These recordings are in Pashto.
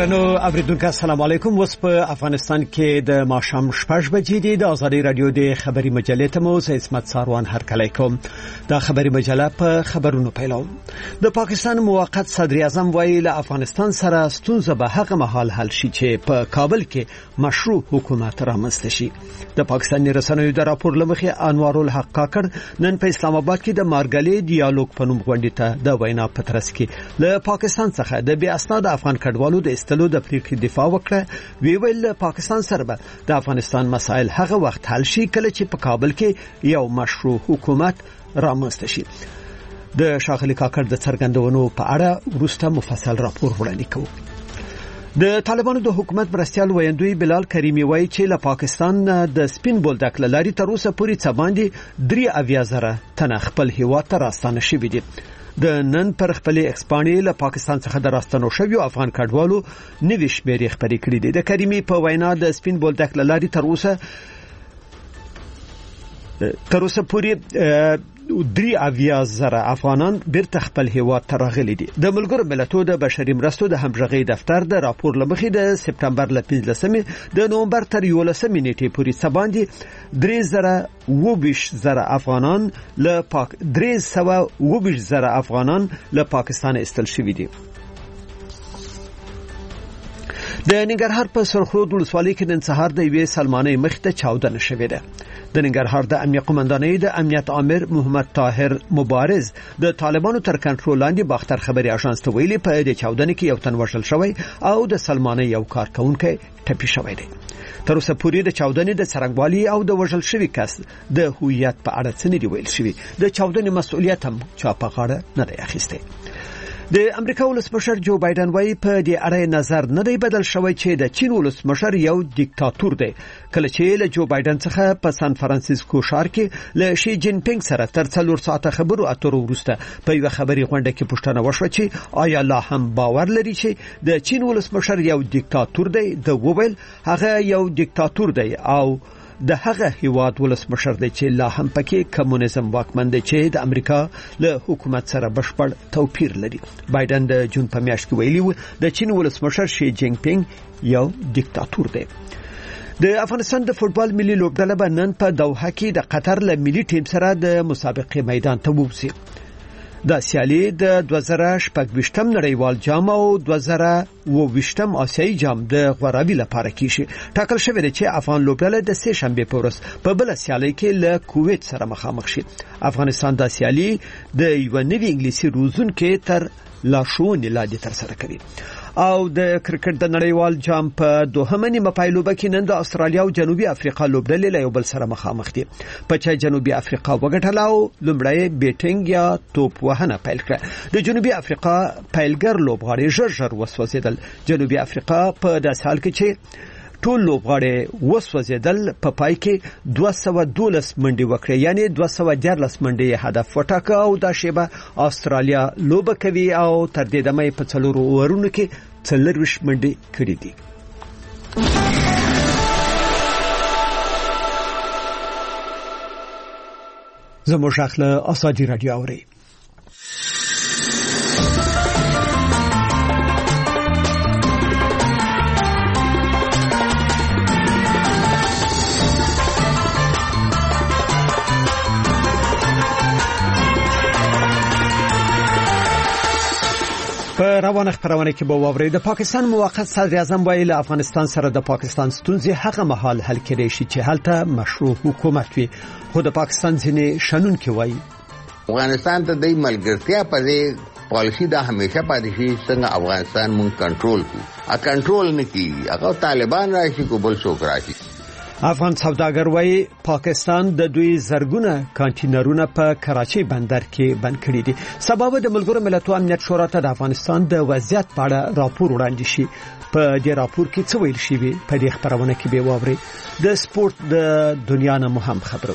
درنو اوریدونکو السلام علیکم. اوس په افغانستان کې د ماښام 6 بجې دي. د آزادي رادیو د خبري مجلې ته مو عصمت ساروان هرکلی کوم. دا خبري مجله په خبرونو پیلوم. د پاکستان موقت صدر اعظم وایي له افغانستان سره ستونزه به هغه مهال حل شي چې په کابل کې مشروع حکومت رامنځته شي. د پاکستاني رسنیو د راپور لمخې انوار الحق کاکړ نن په اسلام آباد کې د مارګلې ډیالوګ په نوم غونډې ته د وینا په ترڅ کې له پاکستان څخه د بې اسناد افغان کډوالو د استلو د پریکړې دفاع وکړه. ویل پاکستان سره به د افغانستان مسایل هغه وخت حل شي کله چې په کابل کې یو مشروع حکومت رامنځته شي. د شاغلي کاکړ د څرګندونو په اړه وروسته مفصل راپور وړاندې کوو. د طالبانو د حکومت مرستيال ویندوی بلال کریمی وایي چې له پاکستان د سپین بولدک لاري تر اوسه پورې څه باندې 3,000 تنه خپل هیواد ته راستانه شوي دي. د نن پر خپل ایکسپانډي له پاکستان څخه د راستنو شویو افغان کډوالو نوي شمیرې خبرې کړې دي. د کریمی په وینا د سپین بولدک لاري تر اوسه پورې 3,000 افغانان بیرته خپل هیواد ته راغلي دي. د ملګرو ملتونو د بشري مرستو د همغږي دفتر د راپور لمخې د سپتمبر ل 15 د نومبر تر 11 نیټې پورې څه باندې 3,000 افغانان له پاکستان استل شوي دي. د ننګرهار په سرخرود ولسوالۍ کې نن سهار د یوې سلمانۍ مخ ته چاودنه شوې ده. د ننګرهار د امنیت قومندانۍ د امنیت امر محمد طاهر مبارز د طالبانو تر کنټرول لاندې باختر خبري اژانس ته ویلي په دې چاودنه کې یو تن وژل شوی او د سلمانۍ یو کارکونکو ټپي شوی دی. تر اوسه پورې د چاودنې د څرنګوالي او د وژل شوی کس د هویت په اړه څه نه دی ویل شوی. د چاودنې مسؤلیت هم چا په غاړه نه دی اخیستی. د امریکا ولسمشر جو بایدن وايي په دې اړه نظر نه دی بدل شوی چې د چین ولسمشر یو دیکتاتور دی. کله چې له جو بایدن څخه په سان فرانسیسکو ښار کې له شي جین پینګ سره تر 4 ساعته خبرو اترو وروسته په یو خبري غونډه کې پوښتنه وشوه چې آیا لا هم باور لري چې د چین ولسمشر یو دیکتاتور دی. د وویل هغه یو دیکتاتور دی او د هغه هیواد ولسمشر دی چې لا هم پکې کمونیزم واکمن دی چې د امریکا له حکومت سره بشپړ توپیر لري. بایدن د جون په میاشت کې ویلي د چین ولسمشر شي جین پینګ یو دیکتاتور دی. د افغانستان د فوتبال ملي لوبډله به نن په دوحه کې د قطر له ملي ټیم سره د مسابقې میدان ته ووځي. د سیالي د 2026م نړیوال جام او 2020م آسیایي جام د غوراوي لپاره کیږي. ټاکل شوی دی چې افغان لوبډله د سه شنبه په ورځ په بل سیالي کې له کویت سره مخامخ شي. افغانستان د سیالي د یو نوي انګلیسي روزونکو تر لاشونې لاندې تر سره کوي. او د کرکټ د نړیوال جام په دوهمه نیمه پایلوبه کې نن د استرالیا او جنوبي افریقا لوبډلې له یو بل سره مخامخ دي. په چې جنوبي افریقا وګټله او لومړی بیټینګ یا توپ وهنه پیل کړه. د جنوبي افریقا پیلګر لوبغاړي ژر وسوځیدل. جنوبي افریقا په داسې حال کې چې ټول لوبغاړي وسوځیدل په پای کې 212 منډې وکړې، یعنی 214 منډې هدف وټاکه او دا شیبه استرالیا لوبه کوي او تر دې دمه په 4 اورونو کې 40 منډې کړې دي. زموږ اخله آزادي رادیو اوري. په روانه خبرونه کې به ووري د پاکستان موقت صدر اعظم وایي له افغانستان سره د پاکستان ستونزې هغه مهال حل کېدای شي چې هلته مشروع حکومت وي. خو د پاکستان ځینې شنونکي وایي افغانستان ته د ملګرتیا په دې پالیسی دا همیشه پاتې شي څنګه افغانستان مونږ کنټرول کړو. کنټرول نه کیږي، هغه طالبان راشي کو بل څوک راشي. افغان سوداګر وایي پاکستان د دوی زرګونه کانټینرونه په کراچۍ بندر کې بند کړي دي. سبب د ملګرو ملتونو امنیت شورا ته د افغانستان د وضعیت په اړه راپور وړاندې شي. په دې راپور کې څه ویل شوی په دې خبرونه کې به واوري. د سپورت د دنیا نه مهم خبرو.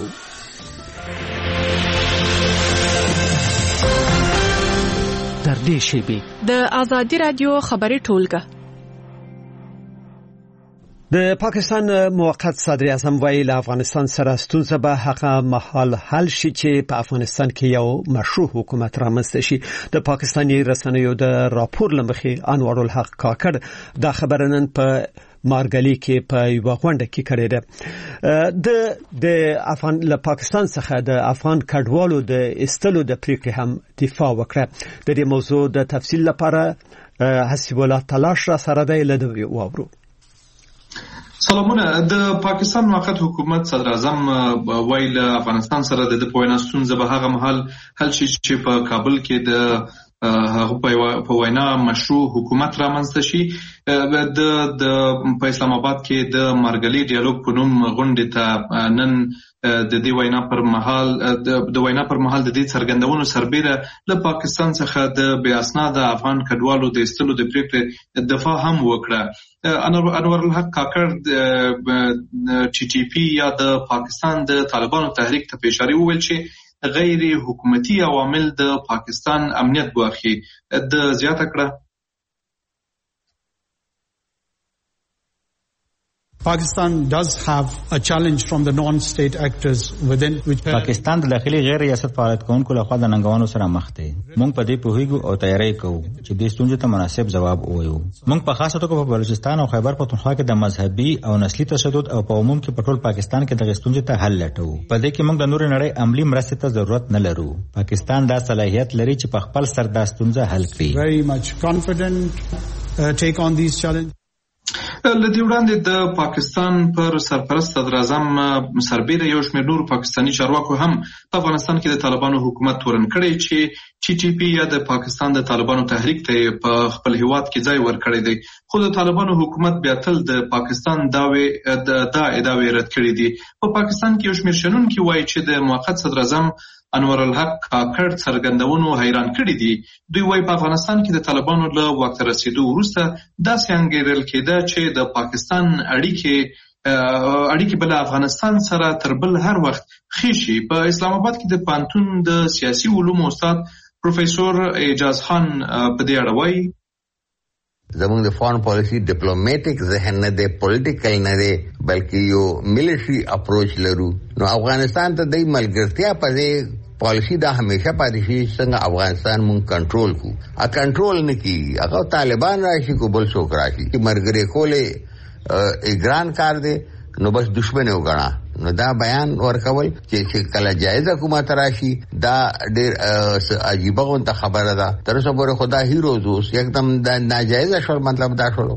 در دې شی به د آزادی رادیو خبري ټولګه د پاکستان موقت صدر اعظم ویل افغانستان سره ستونزه به هغه مهال حل شي چې په افغانستان کې یو مشروع حکومت رامنځته شي. د پاکستاني رسنیو د راپور لمخې انوار الحق کاکړ دا خبره نن په مارګلی کې په یو غونډه کې کړې ده. د پاکستان څخه د افغان کډوالو د استلو د پریکړې هم دفاع وکړه. د دې موضوع د تفصیل لپاره حسیب الله تلاش را سره دی لدوی واورو. سلامونه. د پاکستان موقت حکومت صدر اعظم ویل افغانستان سره د پوینا ستونزه به هغه مهال حل شي چې په کابل کې د هغه په وینا مشروع حکومت رامنځته شي. د په اسلام آباد کې د مارګلی ډیالوګ په نوم غونډې ته نن د دې وینا پر مهال د دې څرګندونو سربېره له پاکستان څخه د بې اسناده افغان کډوالو د ایستلو د پریکړې دفاع هم وکړه. انور الحق کاکړ ټي ټي پی یا د پاکستان د طالبانو تحریک ته اشاره وویل چې غیر حکومتي عوامل د پاکستان امنیت ګواښي. د زیاته کړه Pakistan does have a challenge from the non-state actors within which پاکستان د داخلي غیر ریاست فعالیت کوونکو لخوا د ننګونو سره مخ دی. موږ په دې پوهیږو او تیاری کوو چې دې ستونزې ته مناسب ځواب ووایو. موږ په خاصه توګه په بلوچستان او خیبر پختونخوا کې د مذهبي او نسلي تشدد او په عموم کې په ټول پاکستان کې د ستونزې ته حل لټوو. په دې کې موږ د نور نړۍ عملی مرستې ته ضرورت نه لرو. پاکستان دا صلاحیت لري چې په خپل سر دا ستونزه حل کړي. very much confident take on these challenges. لدې وړاندې د پاکستان پر سرپرست صدر اعظم سربېره یو شمېر نور پاکستاني چارواکو هم په افغانستان کې د طالبانو حکومت تورن کړی چې ټي ټي پی یا د پاکستان د طالبانو تحریک ته په خپل هیواد کې ځای ورکړی دی. خو د طالبانو حکومت بیا تل د پاکستان دا ادعاوې رد کړې دي. په پاکستان کې یو شمېر شنونکي وایي چې د موقت صدر اعظم انور الحق کاکړ څرګندونو حیران کړي دي. دوی وایي په افغانستان کې د طالبانو له واک ته رسیدو وروسته داسې انګېرل کېده چې د پاکستان اړیکې بل افغانستان سره تر بل هر وخت ښې شي. په اسلام آباد کې د پوهنتون د سیاسي علومو استاد پروفیسور اعجاز خان په دې اړه وایي زمونږ د فارن پالیسی ډیپلوماټیک ذهن نه دی، پولیټیکل نه دی، بلکې یو ملټري اپروچ لرو. نو افغانستان ته د ملګرتیا په ځای پالیسی دا همیشه پاتې شي څنګه افغانستان مونږ کنټرول کو. کنټرول نه کی هغه طالبان راشي کو بل څوک راشي چې مرګري کولې ګران کار دی نو بس دشمن وګڼه. نو دا بیان ورکول چې کله جایز حکومت راشي دا ډېر عجیبه غونډه خبره ده. تر اوسه پورې خدا هیروز اوس یکدم دا ناجایز شول، مطلب دا شول.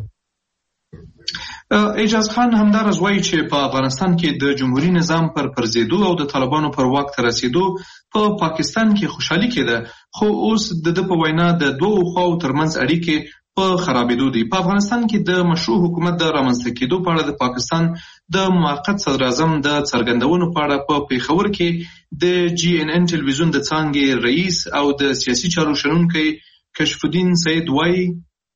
اعجاز خان همدارس وایي چې په افغانستان کې د جمهوریت نظام پر پرځېدو او د طالبانو پر واک ته رسیدو په پاکستان کې خوشحالي کېده، خو اوس د په وینا د دوو خواو ترمنځ اړیکې په خرابېدو دي. په افغانستان کې د مشروع حکومت د رامنځته کېدو په اړه د پاکستان د موقت صدر اعظم د څرګندونو په اړه په پیښور کې د جی ان ان ټلویزیون د څانګې رئیس او د سیاسي چارو شنونکی کشف الدین سید وایي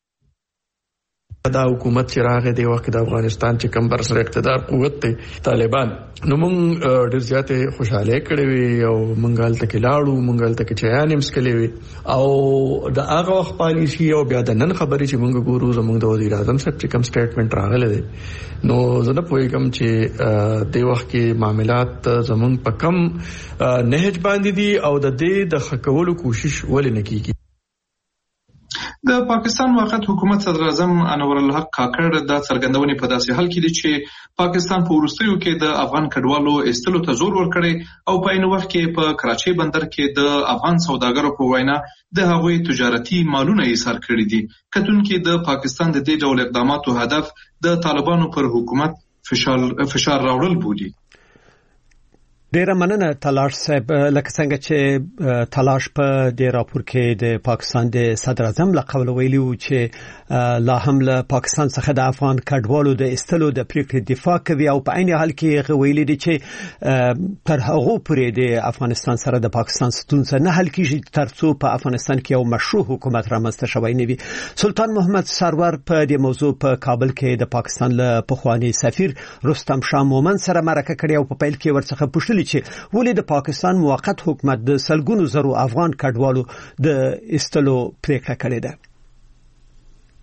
دا حکومت چې راغی دی وخت د افغانستان چې کم بر سره اقتدار قوت دی طالبان، نو مونږ ډېر زیاتې خوشاله کړې وي او مونږ هلته کې لاړو، مونږ هلته کې چایان هم څښلې وي او د هغه وخت پالیسي او بیا د نن خبرې چې مونږ ګورو زمونږ د وزیر اعظم صاحب چې کوم سټیټمنټ راغلی دی نو زه نه پوهېږم چې د وخت کې معاملات زمونږ په کم نهج باندې دي او د دې د ښه کولو کوشش ولې نه کیږي. د پاکستان موقت حکومت صدر اعظم انور الحق کاکړ دا څرګندونې په داسې حال کې دي چې پاکستان په وروستیو کې د افغان کډوالو ایستلو ته زور ورکړي او په عین وخت کې په کراچۍ بندر کې د افغان سوداګرو په وینا د هغوی تجارتي مالونه ایسار کړي دي. کتونکي د پاکستان د دې ډول اقداماتو هدف د طالبانو پر حکومت فشار راوړل بولي. ډیره مننه تلاش صاحب. لکه څنګه چې تلاش په دې راپور کې د پاکستان د صدر اعظم له قوله ویلي و چې لا هم له پاکستان څخه د افغان کډوالو د ایستلو د پریکړې دفاع کوي او په عین حال کې ویلي دي چې تر هغه پورې د افغانستان سره د پاکستان ستونزه نه حل کیږي ترڅو په افغانستان کې یو مشروع حکومت رامنځته شوی نه وي. سلطان محمد سرور په دې موضوع په کابل کې د پاکستان له پخوانی سفیر رستم شاه مومن سره مرکه کړې او په پیل کې ورڅخه پوښتنه چې ولې د پاکستان موقت حکومت د سلګونو زرو افغان کډوالو د استلو پریکړه کړې ده.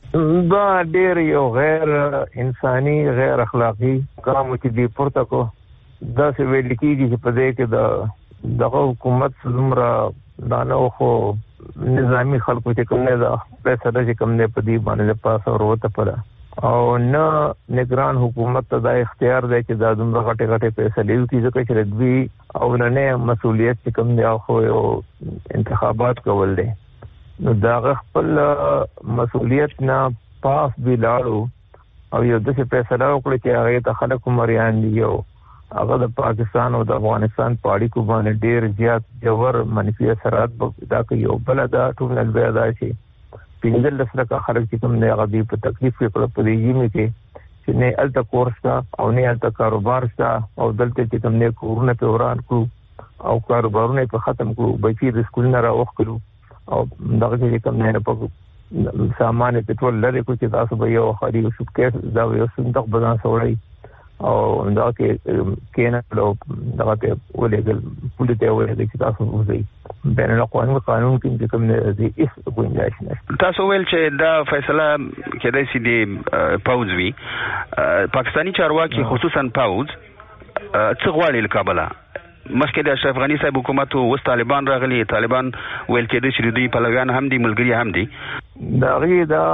دا ډېر یو غیر انساني غیر اخلاقی کار چې دی پورته کو دا څه ویل کېږي چې په دې کې دغه حکومت څومره دانه خو نظامی خلکو چې کوم نه دا فیصله چې کوم نه په دې باندې پاس وروته پره او نه نگران حکومت ته دا اختیار دی چې دا دومره غټه غټه فیصله وکړي ځکه چې ردوی او نه مسؤلیت چې کوم دی خو انتخابات کول دي نو دا خپل مسؤلیت نه پاس دی لاړو او یو د څه فیصله وکړي چې هغه ته خلک مریان دي یو هغه د پاکستان او د افغانستان په اړیکو باندې ډېر زیات جوړ منفي اثرات دا کوي او بل دا ټول نه دا شي پینځل لسلکه خلک چې کوم نه غدي په تکلیف کې په دې یمه کې چې نه الته کورس او نه الته کاروبار شته او دلته چې کوم نه کورونه په وران کو او کاروبارونه په ختم کو بچي د سکول نه راوخلو او دغه چې کوم نه په سامان پټرول لري کو چې تاسو به یو خالي شوکیس دا یو صندوق بدن سوړی او دا کې کېنه لو دغه ته ولېګل پولیټه ولې چې تاسو وځي بین الاقوامي قانون کې کوم نه دي هیڅ گنجائش نشته تاسو ویل چې دا فیصله کېدای شي د پاوز وی پاکستانی چارواکي خصوصا پاوز څه غواړي له کابل مخکې د اشرف غنی صاحب حکومت او طالبان راغلي طالبان ویل چې د شریدي پلویان هم دي ملګری هم دي دا غي دا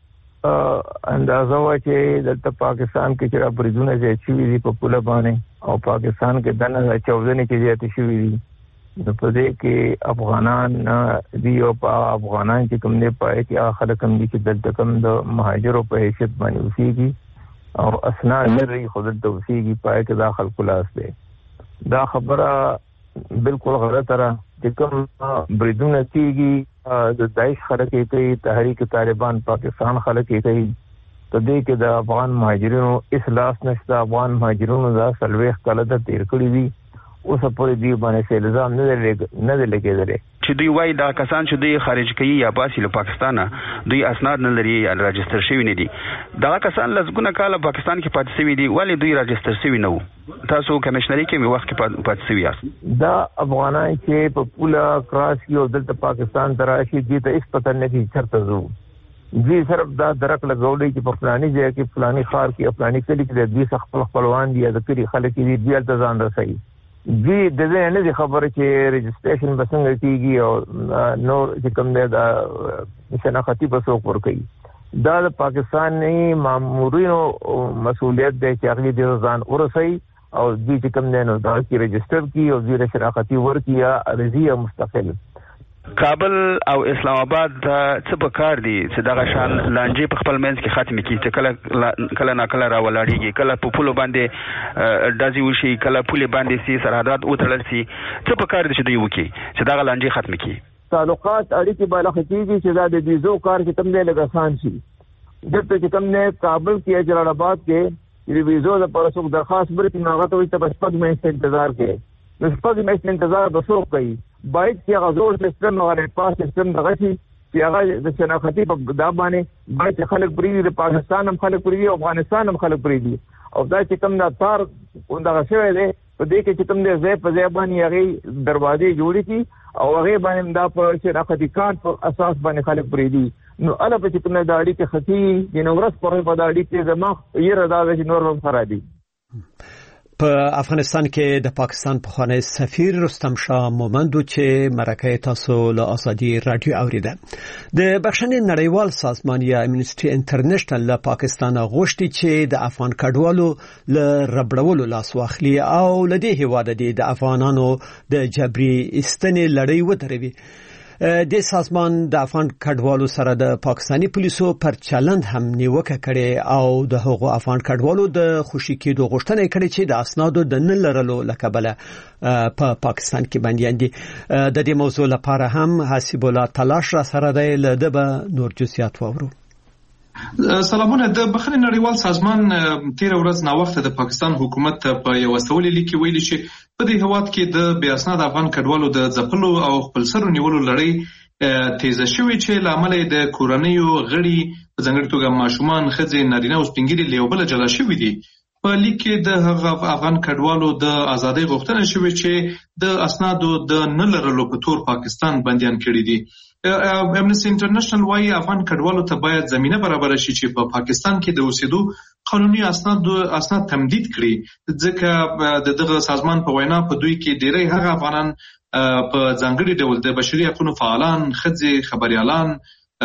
اندازه وا چې د پاکستان کې چې بریدونه چې چوي دي په پوله باندې او پاکستان کې دنه 14 کې زیات شوي دي نو په دې کې افغانان دی او افغانان چې کوم نه پای کې اخر کم دي چې دلته کم د مهاجرو په حیثیت باندې اوسېږي او اسناد لري خود د اوسېږي پای کې داخل کلاس دی دا خبره بالکل غلطه را چې کوم بریدونه کېږي د داعش خلک کوي تحریک طالبان پاکستان خلک کوي ته دې کې د افغان مهاجرینو اصلاح نشته افغان مهاجرینو دا سلويخ کله د تیر کړی دي اوس په دې باندې الزام نه لګیدل چې دوی وایي دا کسان چې دوی خارج کوي یا باسي له پاکستان دوی اسناد نه لري راجستر شوی نه دي دا کسان لږونه کاله پاکستان کې پاتې شوی دي ولی دوی راجستر شوی نه وو تاسو کمشنري کې وخت کې پاتې شوی یاست دا افغانان چې په پوله کراس کې او دلته پاکستان تراشي دي ته هیڅ پته نه کیږي چرته زو دوی صرف دا درک لګولې چې په فلاني ځای کې فلاني خار کې فلاني کلی کې دوی خپلوان دي د کلی خلک دي بیا ځان رسي دوی د دې نه دي خبره چې رجسټریشن بسنګ کیږي او نور چې کوم دی دا شناختی په څوک ور کوي دا د پاکستاني مامورینو مسؤلیت دی چې هغه دې ځان ورسي او دوی چې کوم دی نو دا کې رجسټر کی او دوی شناختی ور کیا ارضیه مستقل کابل او اسلام آباد څه په کار دي چې دغه شان لانجې په خپل منځ کې ختم کړي چې کله نه کله راولاړيږي کله په پولو باندې دازي وشي کله پولې باندې سي سرحدات وتړل سي څه په کار دي چې دوی وکړي چې دغه لانجې ختم کړي تعلقات اړیکې بالا خطيږي چې دا د ویزو کار کې تم نه لګاسان شي دلته چې تم نه کابل کې جلال آباد کې د ویزو لپاره څوک درخواست ورکړي نو هغه ته وي ته بس پد مې انتظار کې نو شپږ میاشتې انتظار به څوک کوي باید چې هغه زور سیستم او پاس سیستم دغه شي چې هغه د شناختی په دا باندې باید خلک پریږي د پاکستان هم خلک پریږي او افغانستان هم خلک پریږي او دا چې کوم دا تار دغه شوی دی په دې کې چې کوم دی ځای په ځای باندې هغه دروازې جوړې کړي او هغه باندې دا په شناختی کارت په اساس باندې خلک پریږي نو اله په چې کوم دا اړیکې خطي د نورس پر په دا اړیکې زموږ یې ردا چې نور هم خرابي په افغانستان کې د پاکستان پخوانی سفیر رستم شاه مومندو چې مرکه تاسو له ازادي رادیو اوریده د بخښنې نړیوال سازمان یا امنیسټي انټرنیشنل له پاکستان غوښتي چې د افغان کډوالو له ربړولو لاس واخلي او له دې هیواده د افغانانو د جبري استنې لړۍ ودروي د سازمان د افغان کډوالو سره د پاکستانی پولیسو پر چلند هم نیوکه کړي او د هغو افغان کډوالو د خوشی کېدو غوښتنه کړي چې د اسنادو د نه لرلو لکبله په پاکستان کې بنديان دي د دې موضوع لپاره هم حسیب الله تلاش را سره دی له دبه نور جزئیات وورو سلامونه د بخښنې نړیوال سازمان تیر ورځ نا وخت د پاکستان حکومت په یو استولې لیکي ویلي چې په دې هواد کې د بې اسناد افغان کډوالو د ځپلو او خپل سر نیولو لړۍ تیزه شوې چې لامل د کورنیو غړي په ځانګړي توګه ماشومان ښځې نارینه او سپینګیري له یو بل جلا شوي دي په لیک کې د هغه افغان کډوالو د ازادۍ غوښتنه شوې چې د اسنادو د نه لرلو په تور پاکستان بنديان کړي دي. امنسټي انټرنیشنل وايي افغان کډوالو ته باید زمينه برابر شي چې په پاکستان کې د اوسېدو قانوني اسناد تمدید کړي، ځکه دغه سازمان په وینا په دوی کې ډېری هغه افغانان په ځانګړي ډول د بشري حقوقو فعالان، ښځې، خبريالان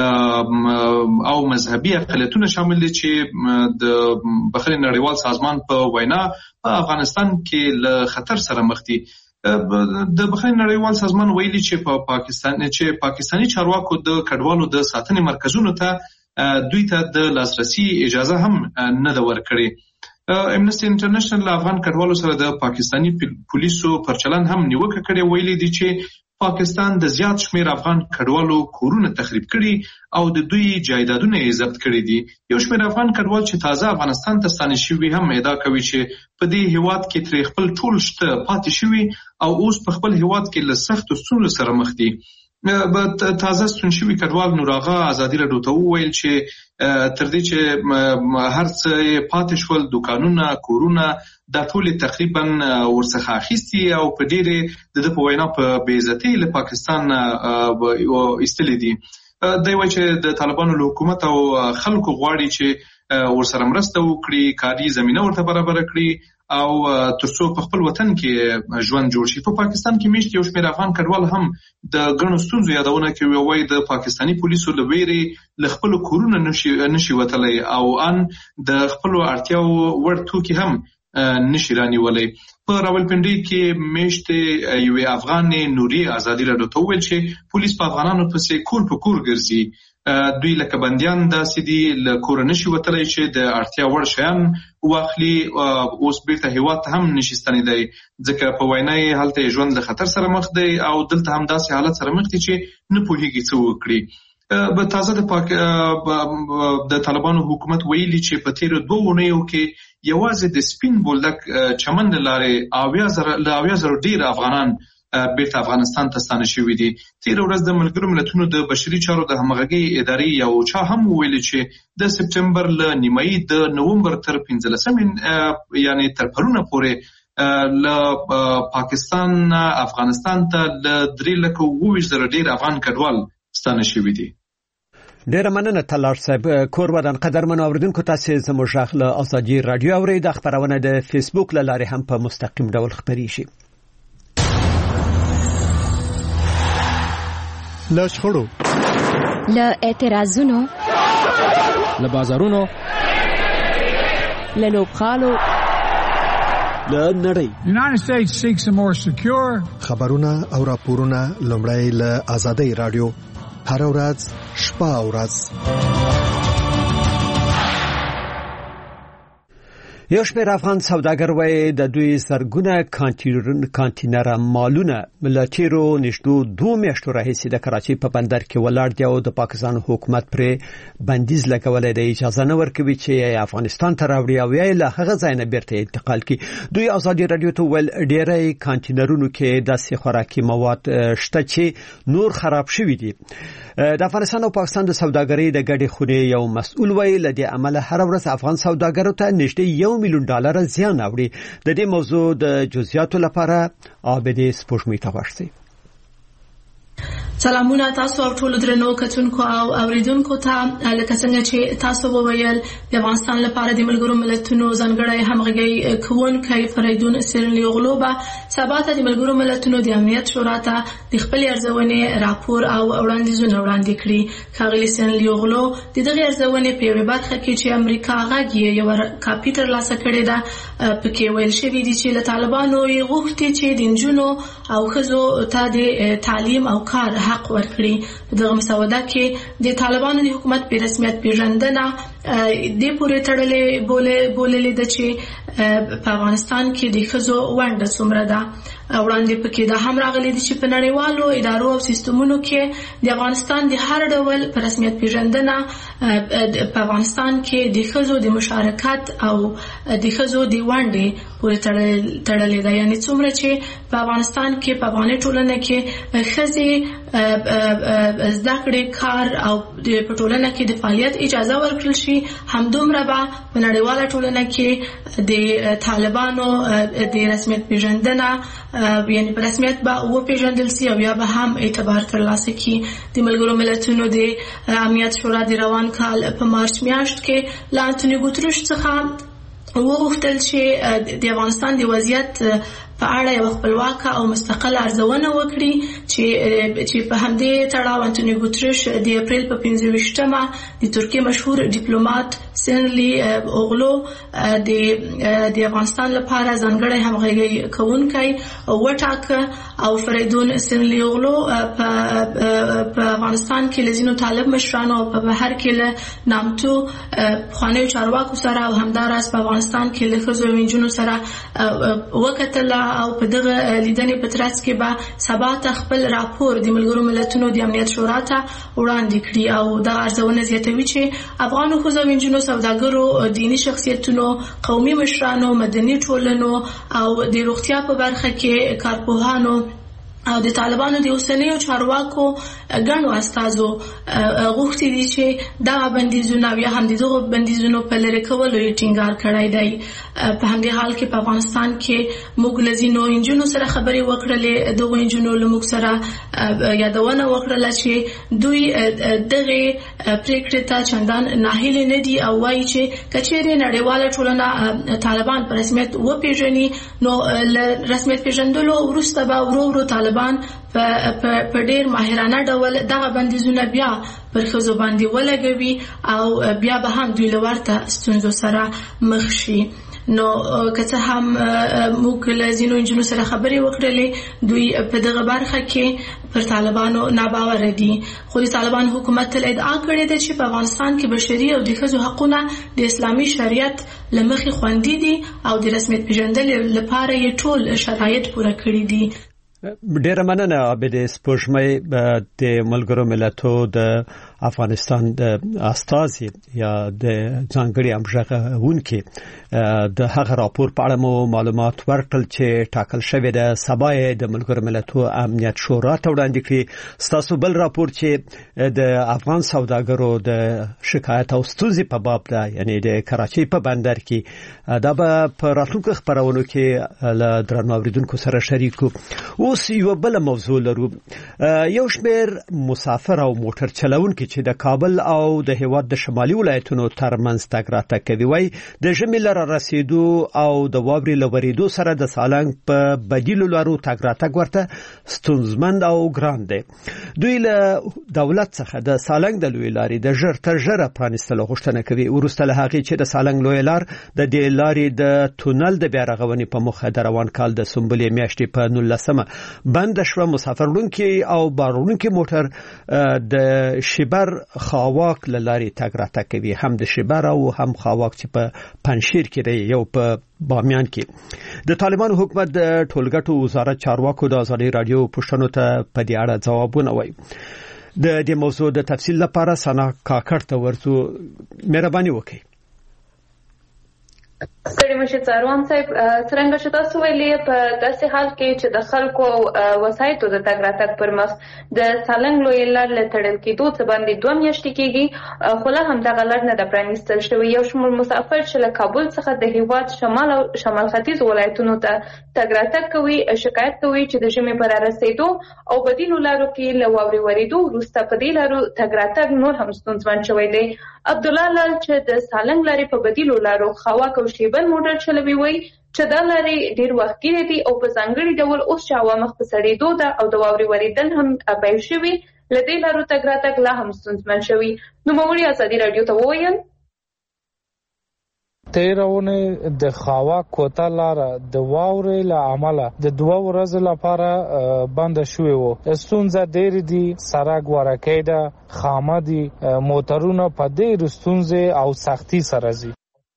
او مذهبي اقلیتونه شامل دي چې د بخاري نړیوال سازمان په وینا په افغانستان کې له خطر سره مخ دي. د بخاري نړیوال سازمان ویلي چې پاکستاني چارواکو د کډوالو د ساتنې مرکزونو ته دوی ته د لاسرسي اجازه هم نه ده ورکړې. امنسټي انټرنیشنل افغان کډوالو سره د پاکستاني پولیسو پر چلند هم نیوکه کړې، ویلي دي چې پاکستان د زیات شمیر افغان کډوالو کورونه تخریب کړي او د دوی جایدادونه یې ضبط کړي دي. یو شمیر افغان کډوال چې تازه افغانستان ته ستانه شوي هم ادعا کوي چې په دې هیواد کې ترې خپل ټول شته پاتې شوي او اوس په خپل هیواد کې له سختو ستونزو سره مخ دي. تازه ستون شوي کډوال نور آغا ازادي راډیو ته وویل چې تر دې چې هر څه پاتې شول، دوکانونه، کورونه، دا ټول تقریبا ورڅخه اخیستي او په ډېرې د په وینا په بې عزتۍ له پاکستان ایستلي دي. دی وایي چې د طالبانو له حکومت او خلکو غواړي چې ورسره مرسته وکړي، کاري زمینه ورته برابر کړي او ترڅو په خپل وطن کې ژوند جوړ شي. په پاکستان کې میشت یو شمېر افغان کډوال هم د ګڼو ستونزو یادونه کوي، وایي د پاکستاني پولیسو له ویرې له خپلو کورونو نشي وتلی او ان د خپلو اړتیاوو وړ توکي هم نشي رانیولی. په راولپنډي کې میشت یو افغان نوري ازادي راډیو ته وویل چې پولیس په افغانانو پسې کور په کور ګرځي. دوی لکه بندیان داسې دي له کوره نشي وتلی چې د اړتیا وړ شیان واخلي، اوس بیرته هیواد ته هم نشي ستنېدی ځکه په وینا یې هلته ژوند له خطر سره مخ دی او دلته هم داسې حالت سره مخ دی چې نه پوهېږي څه وکړي. تازه د طالبانو حکومت ویلي چې په تیرو 2 اونیو کې یوازې د سپین بولدک چمن له لارې 80,000 ډېر افغانان بیرته افغانستان ته ستانه شوي دي. تېره ورځ د ملګرو ملتونو د بشري چارو د همغږۍ ادارې یو چا هم وویلي چې د سپټمبر له نیمایي د نومبر تر 15 یعنی تر پرونه پورې له پاکستان افغانستان ته له 3,20,000 ډېر افغان کډوال ستانه شوي دي. ډیره مننه تلار صاحب. کور ودان قدرمن اوریدونکو، تاسو زموږ غږ له ازادي رادیو اورئ. د خبرونه د فیسبوک له لارې هم په مستقیم ډول خبري شي. له شخړو، له اعتراضونو، له بازارونو، له لوبخانو، له نړۍ. United States seeks a more secure. خبرونه او راپورونه لومړی له ازادي رادیو هر ورځ شپه او ورځ. یو شمېر افغان سوداګر وایي د دوی زرګونه کانټینر مالونه له تیرو نږدې 2 میاشتو راهیسې د کراچۍ په بندر کې ولاړ دي او د پاکستان حکومت پرې بندیز لګولی دی، اجازه نه ورکوي چې افغانستان ته راوړي او یا له هغه ځای نه بیرته انتقال کړي. دوی ازادي رادیو ته ویل ډېری کانټینرونو کې داسې خوراکي مواد شته چې نور خراب شوي دي. د افغانستان او پاکستان د سوداګرۍ د ګډې خونې یو مسؤل وایي له دې عمله هر ورځ افغان سوداګرو ته نږدې $1 ملیون زیان اوړي. د دې موضوع د جزئیاتو لپاره عابدې سپوږمۍ ته ورشئ. سلامونه تاسو او ټول درنو کتونکو او اوریدونکو ته. لکه څنګه چې تاسو وویل د افغانستان لپاره د ملګرو ملتونو ځانګړی همغږي کوونکی فریدون سیرلی غلوبه سبا ته د ملګرو ملتونو د امنیت شورا ته د خپل ارزونې راپور او وړاندیزونه وړاندې کړي. ښاغلي سیرلی غلو د دغه ارزونې په یوه برخه کې چې امریکا غږی یو کاپي ترلاسه کړې ده پکې ویل شوي دي چې له طالبانو یې غوښتي چې د نجونو او ښځو ته د تعلیم او کار حق ورکړي. دغه مسوده کې د طالبانو د حکومت په رسمیت پیژندنه د پوره تړلې بوللې ده چې په افغانستان کې د ښځو ونډه څومره ده. وړاندې پکې دا هم راغلي دي چې په نړیوالو ادارو او سیستمونو کې د افغانستان د هر ډول په رسمیت پیژندنه په افغانستان کې د ښځو د مشارکت او د ښځو د ونډې پورې تړلې ده. یعنی څومره چې په افغانستان کې په افغاني ټولنه کې ښځې زده کړې، کار او په ټولنه کې د فعالیت اجازه ورکړل شي، همدومره به نړیواله ټولنه کې د طالبانو د رسمیت پیژندنه یعنی په رسمیت به وپیژندل سي او یا به هم اعتبار ترلاسه کړي. د ملګرو ملتونو د امنیت شورا د روان کال په مارچ میاشت کې له انټونیو ګوتریش څخه وغوښتل چې د افغانستان د وضعیت په اړه یو خپلواکه او مستقله ارزونه وکړي چې په همدې تړاو انټونیو ګوتریش د اپریل په 25مه د ترکیه مشهور ډیپلوماټ سینلی اوغلو د افغانستان لپاره ځانګړی همغږي کوونکی وټاکه او فریدون سینلی اوغلو په افغانستان کې لزینو طالب مشرانو او په بهر کې له نامتو پخوانیو چارواکو سره او همداراز په افغانستان کې له ښځو او نجونو سره وکتل او په دغه لیدنې په ترڅ کې به سبا ته خپل راپور د ملګرو ملتونو د امنیت شورا ته وړاندې کړي او دا ارزونه زیاتوي چې افغان ښځو او نجونو سوداګرو دینی شخصیتونو قومي مشرانو مدني ټولنو او د روغتیا په برخه کې کارپوهانو او د طالبانو د اوسنیو چارواکو ګڼو استازو غوښتي دي چې دا بندیزونه یا هم دغه بندیزونو په لری کولو یې ټینګار کړی دی. په همدې حال کې په افغانستان کې موږ لزینو انجونو سره خبرې وکړلې. دغه انجونو له موږ سره یادونه وکړله چې دوی دغه پریکړې ته چندان ناهیلي نه دي او وایي چې کچېرې نړیواله ټولنه طالبان په رسمیت وپیژني نو رسمیت پیژندلو وروسته به ورو طالبان په ډیر ماهرانه ډول دغه بندیزونه بیا پر ښځو باندې ولګوي او بیا به هم دوی له ورته ستونزو سره مخ شي. نو که څه هم موږ له ځینو نجونو سره خبرې وکړلې دوی په دغه برخه کې پر طالبانو ناباوره دي خو د طالبان حکومت تل ادعا کړې ده چې په افغانستان کې بشري او د ښځو حقونه د اسلامي شریعت له مخې خوندي دي او د رسمیت پیژندلو لپاره یې ټول شرایط پوره کړي دي. ډیره مننه عابد سپوږمۍ د ملګرو ملتو د افغانستان د استازي یا د ځانګړي امرغونکي د هغه راپور په اړه مو معلومات ورکړل چې ټاکل شوی د سبا د ملګرو ملتو امنیت شورا ته وړاندې کړي. ستاسو بل راپور چې د افغان سوداګرو د شکایت او ستونزې په باب ده یعنی د کراچۍ په بندر کې دا به په راتلونکو خبرونو کې له درنو اوریدونکو سره شریکو. اوس یو بل موضوع لرو. یو شمېر مسافر او موټر چلونکي چې د کابل او د هیواد د شمالي ولایتونو ترمنځ تګ راتګ کوي وای د ژمي لره رسیدو او د واوري لوریدو سره د سالنګ په بدیلو لارو تګ راتګ ورته ستونزمند او ګران دی. دوی له دولت څخه د سالنګ د لوی لارې د ژر تر ژره پرانیستلو غوښتنه کوي. ورسته له هغې چې د سالنګ لوی لار د دې لارې د تونل د بیا رغونې په موخه د روان کال د سنبلې میاشتې په 19مه بند شوه. مسافر وړونکي او بارونکي موټر د شیبر خاواک لارې تګ راتګ کوي هم د شیبر او هم خاواک چې په پنشیر کې دی یو په بامیان کې. د طالبان حکومت د ټولګټو وزارت چارواکو د ازادي رادیو پوښتنو ته په دې اړه ځوابونه وایي. د دې موضوع د تفصیل لپاره سنا کاکړ ته ورته مهرباني وکړئ. ستړي مشه څاروان صاحب څنګه چې تاسو ویلې په داسې حال کې چې د خلکو وسایطو د تګ راتګ پر مخ د سالنګ لوی لار له تړل کېدو څخه باندې 2 میاشتې کېږي خو لا هم دغه لار نه د پرانیستل شوی. یو شمېر مسافر چې له کابل څخه د هیواد شمال او شمال ختیځ ولایتونو ته تګ راتګ کوي شکایت کوي چې د ژمي پر رسیدو او بدیلو لارو کې له واوري وریدو وروسته په دې لارو تګ راتګ نور هم ستونزمن شوی دی. عبدالله لال چې د سالنګ لارې په بدیلو لارو خواک او شیبر موټر چلوي وای چې دا لارې ډیر وخت کې دي او په ځانګړي ډول اوس چې عوامخ په سړېدو ده او د واوري وریدل هم پیل شوي لدې لارو تګ راتګ لا هم ستونزمن شوي. نوموړي ازادي رادیو ته وویل تیرونه د خواک کوتا لار د واورې له عمله د 2 ورځې لپاره بند شوی وو. ستونزه ډېر دي سړک ورکې ده خامه دي موټرونه په ډېر ستونزې او سختي سره ځي.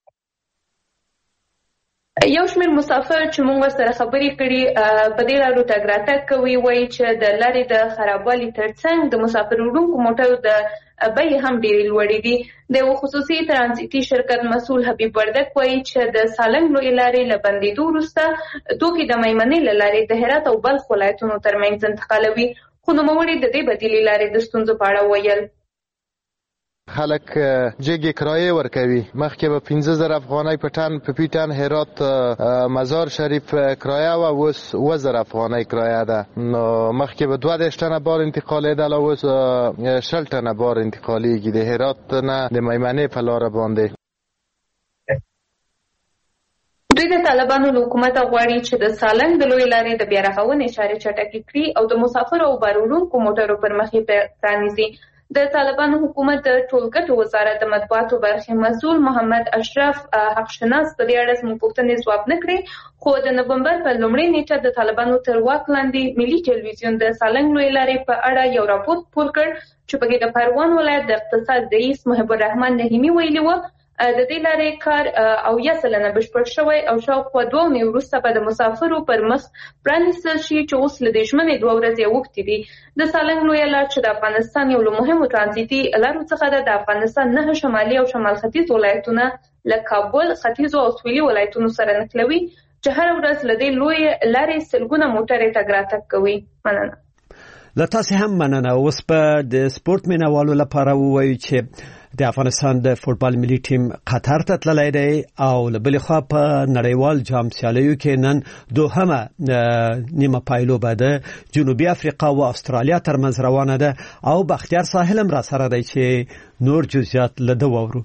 یو شمېر مسافر چې موږ ورسره خبرې کړي په دې لارو تګ راتګ کوي وایي چې د لارې د خرابوالي ترڅنګ د مسافر وړونکو موټرو د بیې هم ډېرې لوړې دي. د یو خصوصي ترانزیتي شرکت مسؤل حبیب وردک وایي چې د سالنګ لوی لارې له بندېدو وروسته توکي د میمنې له لارې د هرات او بلخ ولایتونو ترمنځ انتقالوي. خو نوموړي د دې بدیلې لارې د ستونزو په اړه ویل خلک جګ کرایه ورکوي. مخکې به 15000 افغانۍ په ټن په پیټن هرات مزار شریف کرایه و، اوس 1000 افغانۍ کرایه ده. نو مخکې به 12 ټنه بار انتقالیدل، اوس 60 ټنه بار انتقالیږي د هرات نه د میمنې په لار باندې. دوی د طالبانو له حکومت غواړي چې د سالنګ د لوی لارې د بیا رغونې چارې چټکې کړي او د مسافرو او بار وړونکو موټرو پر مخ یې پرانیزي. د طالبانو حکومت د ټولګټو وزارت د مطبوعاتو برخې مسؤل محمد اشرف حقشناس په دې اړه زموږ پوښتنې ځواب نه کړې، خو د نومبر په لومړۍ نیټه د طالبانو تر واک لاندې ملي ټلویزیون د سالنګ لوی لارې په اړه یو راپور خپور کړ چې پکې د پروان ولایت د اقتصاد رئیس محب الرحمن نهیمي ویلي و د دې لارې کار 80% بشپړ شوی او شاوخوا 2 اونۍ وروسته به د مسافرو پر مخ پرانیستل شي چې اوس له دې ژمنې 2 ورځې اوښتې دي. د سالنګ لویه لار چې د افغانستان یو له مهمو ترانزیتي لارو څخه ده، د افغانستان 9 شمالي او شمال ختیځ ولایتونه له کابل، ختیځو او سویلي ولایتونو سره نښلوي چې هره ورځ له دې لویې لارې سلګونه موټرې تګ راتګ کوي. مننه. له تاسې هم مننه. اوس په د سپورت مینوالو لپاره ووایو چې د افغانستان د فوتبال ملي ټیم قطر ته تللی دی او له بلې خوا په نړیوال جام سیالیو کې نن دوهمه نیمه پایلوبه ده جنوبي افریقا او استرالیا ترمنځ روانه ده او بختیار ساحل هم را سره دی چې نور جزئیات له ده واورو.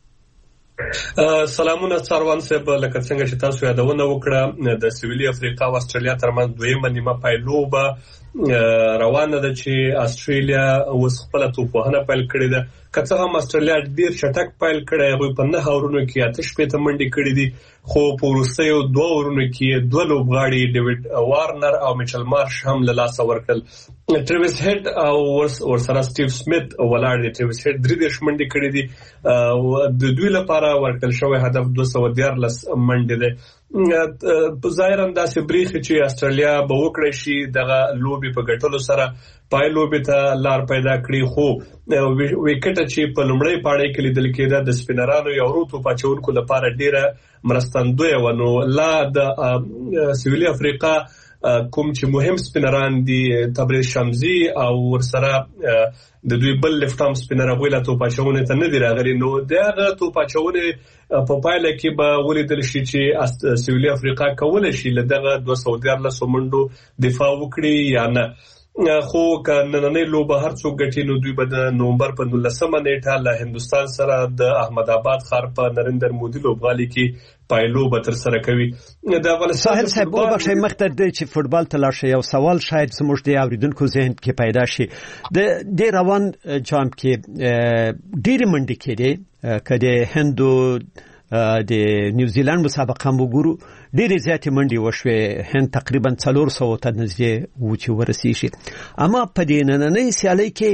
سلامونه څاروان صاحب، لکه څنګه چې تاسو یادونه وکړه د سویلي افریقا او استرالیا ترمنځ دویمه نیمه پایلوبه روانه ده چې استرالیا اوس خپل توپوهنه پیل کړې ده. که څه هم استرالیا ډیر چټک پیل کړی، هغوی په 9 اورونو کې 8 منډې کړې دي، خو په وروستیو 2 اورونو کې 2 لوبغاړي ډیوډ وارنر او میچل مارش هم له لاسه ورکړل. ټریویس هیډ او ورسره سټیو سمیت ولاړ دي. ټریویس هیډ 3 منډې کړې دي، د دوی لپاره ورکړل شوی هدف 213 منډې ده. په ظاهرا داسې بریښي چې استرالیا به وکړي شي دغه لوبي په ګټلو سره پای لوبي ته لار پیدا کړي، خو وکټ چې په لومړی پاړی کې لیدل کېده د سپینرانو یو روتو پاچونکو لپاره ډیره مرستندوی ونه. لا د سویلي افریقا کوم چې مهم سپینران دي تبریز شمزي او ورسره د دوی بل لفټام سپینر غویلا تو پاچونه ته نه دی راغلي. نو دغه تو پاچونه په پایله کې به ولیدل شي چې سویلي افریقا کولای شي له دغه 213 منډو دفاع وکړي یا نه. خو نننۍ لوبه هر څوک ګټي، نو دوی به د نومبر په 19 نیټه له هندستان سره د احمد آباد ښار په نریندر مودي لوبغالي کې پایلوبه تر سره کوي. د افغانستان ساحل صاحب وبخښئ مخته د چې فوتبال ته لاړ شي، یو سوال شاید زموږ د اوریدونکو ذهن کې پیدا شي. د روان جام کې ډېرې منډې کېدې، که د هندو د نیوزیلند مسابقه وګورو ډېرې زیاتې منډې وشوې، هند تقریبا 400 ته نږدې و چې ورسیږي. اما په دې نننۍ سیالۍ کې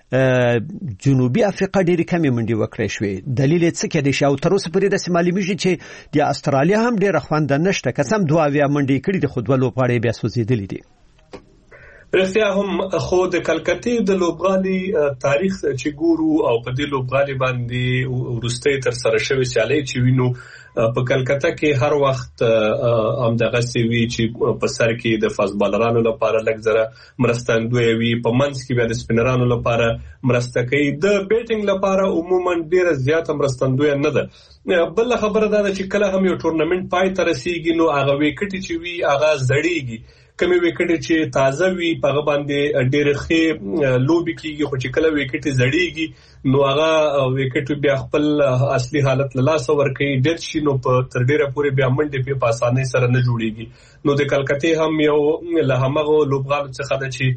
جنوبي افریقا ډېرې کمې منډې وکړې شوې. دلیل یې څه کېدای شي؟ او تر اوسه پورې داسې معلومیږي چې د استرالیا هم ډېره خونده نشته، که څه هم 2 منډې کړي دي خو 2 لوبغاړي بیا سوځېدلي دي. رښتیا هم خو د کلکتې د لوبغالي تاریخ چې ګورو او په دې لوبغالي باندې وروستۍ تر سره شوې سیالۍ چې وینو په کلکته کې هر وخت همدغه سوي چې په سر کې د فاسبالرانو لپاره لږ زره مرستندوی وي، په منځ کې بیا د سپینرانو لپاره مرسته کوي، د بیټینګ لپاره عموما ډیره زیاته مرستندوی نه ده. بل خبره ده چې کله هم یو ټورنمنت پای ته رسیږي نو هغه وکټ چې وي هغه زړیږي، کمی وکټ چې تازه وي په هغه باندې ډېر ښه لوبي کیږي، خو چې کله وکټ زړیږي نو هغه وکټ بیا خپل اصلي حالت له لاسه ورکوي، ډېر شي نو په تر ډېره پورې بیا منډې په اسانۍ سره نه جوړیږي. نو د کلکتې هم یو له همغه لوبغالو څخه ده چې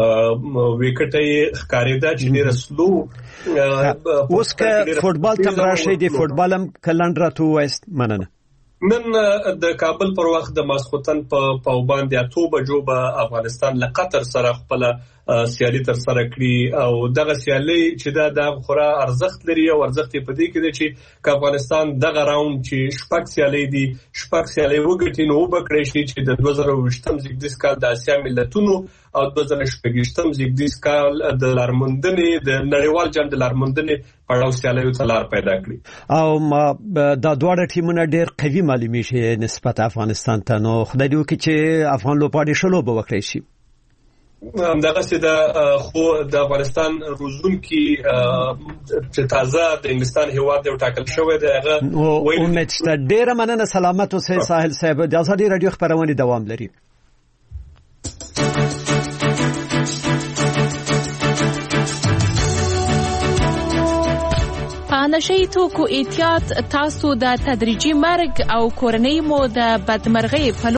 وکټ یې ښکارېده چې ډېره سلو. اوس که فوټبال ته راشي، د فوټبال هم کلند راته ووایست. مننه. نن د کابل پر وخت د ماسخوتن په باندې 8 بجو به افغانستان له قطر سره خپل سیالي تر سره کړي او دغه سیالي چې دا خورا ارزښت لري او ارزښت په دې کې دی چې افغانستان دغه راوند چې شپږ سیالي وګټي نو وبکړي شي چې د 2020 کال د اسیا ملتونو او 2020 کال د لارموندنې د نړیوال جام د لارموندنې پړاو سیالیو ته لار پیدا کړي. او دا دواړه ټیمونه ډېر قوي معلومي شي نسبت افغانستان ته. نو خدای دې وکړي چې افغان لوبغاړي شلو به وکړي شي. دغه سیده خو د افغانستان روزونکي چې تازه د انګلستان هیواد یو ټاکل شوی دی هغه امید شته. ډیره مننه. سلامت اوسئ ساحل صاحب. د ازادي رادیو خبرونه دوام لري. نشئی توکو احتیاط تاسو د تدریجي مرګ او کورنۍ مو د بدمرغۍ په